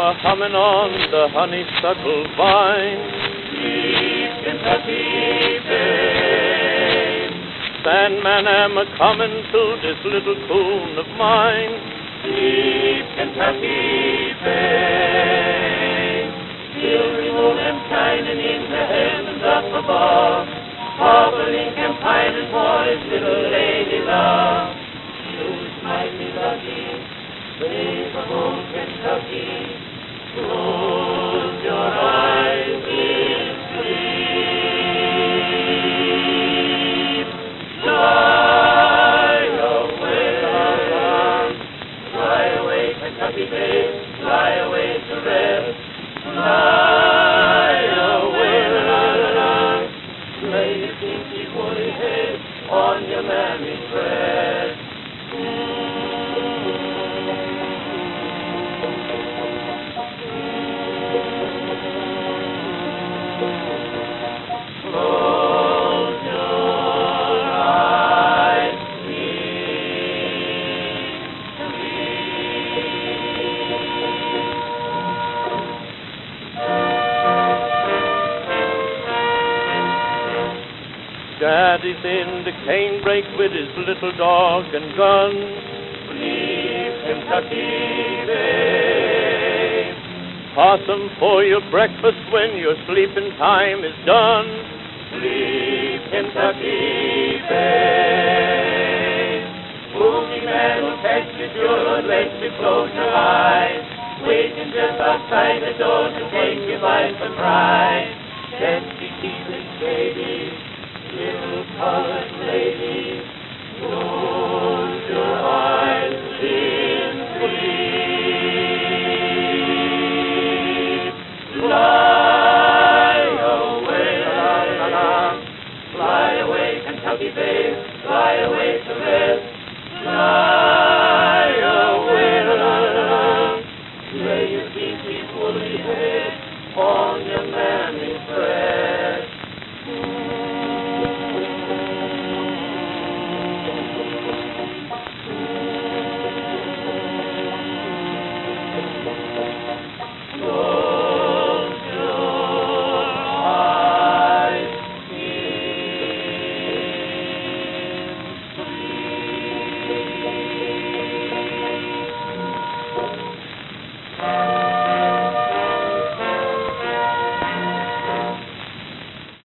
are humming on the honeysuckle vine. Sleep, Kentucky babe. Sandman, am a coming to this little coon of mine. Sleep, Kentucky babe. Silvery moon and shining in the heavens up above, hobbling and pining for his little lady love. You might be lucky, babe of old Kentucky. Close your eyes in sleep. Fly away, Kentucky babe, fly away to rest. Fly away, lay your kinky woolly head on your mammy's breast. Close your eyes, Daddy's in the canebrake with his little dog and gun. Sleep, Kentucky babe. Possum for your breakfast when your sleeping time is done. Sleep, Kentucky babe. Boogeyman will catch you sure unless you close your eyes. Waiting just outside the door to take you by surprise. Sexy teeth, baby, little colored lady.